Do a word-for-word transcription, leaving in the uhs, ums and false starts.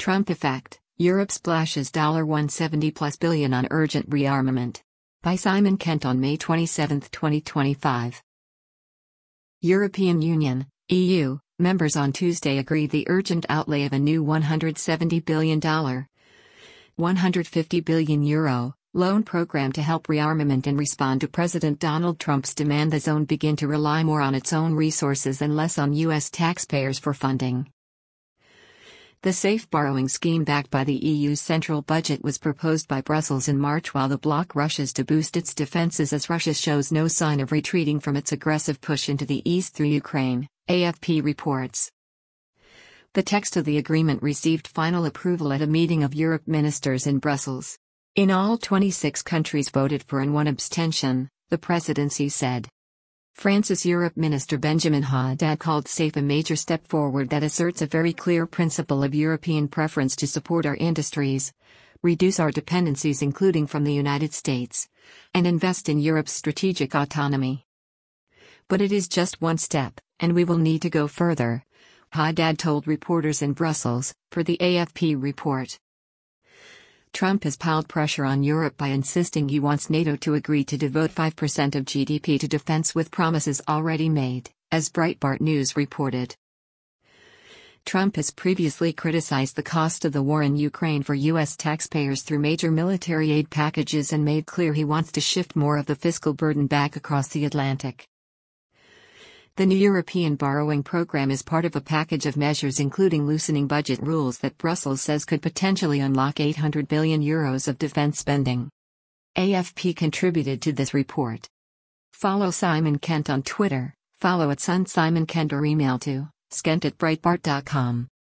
Trump effect, Europe splashes one hundred seventy plus billion on urgent rearmament. By Simon Kent on May twenty-seventh, twenty twenty-five. European Union, E U, members on Tuesday agreed the urgent outlay of a new one hundred seventy billion dollars, one hundred fifty billion euro, loan program to help rearmament and respond to President Donald Trump's demand the zone begin to rely more on its own resources and less on U S taxpayers for funding. The safe borrowing scheme backed by the E U's central budget was proposed by Brussels in March while the bloc rushes to boost its defenses as Russia shows no sign of retreating from its aggressive push into the east through Ukraine, A F P reports. The text of the agreement received final approval at a meeting of Europe ministers in Brussels. In all, twenty-six countries voted for and one abstention, the presidency said. France's Europe Minister Benjamin Haddad called SAFE a major step forward that asserts a very clear principle of European preference to support our industries, reduce our dependencies including from the United States, and invest in Europe's strategic autonomy. But it is just one step, and we will need to go further, Haddad told reporters in Brussels, per the A F P report. Trump has piled pressure on Europe by insisting he wants NATO to agree to devote five percent of G D P to defense with promises already made, as Breitbart News reported. Trump has previously criticized the cost of the war in Ukraine for U S taxpayers through major military aid packages and made clear he wants to shift more of the fiscal burden back across the Atlantic. The new European borrowing program is part of a package of measures including loosening budget rules that Brussels says could potentially unlock eight hundred billion euros of defense spending. A F P contributed to this report. Follow Simon Kent on Twitter, follow at Sun Simon Kent or email to skent at breitbart dot com.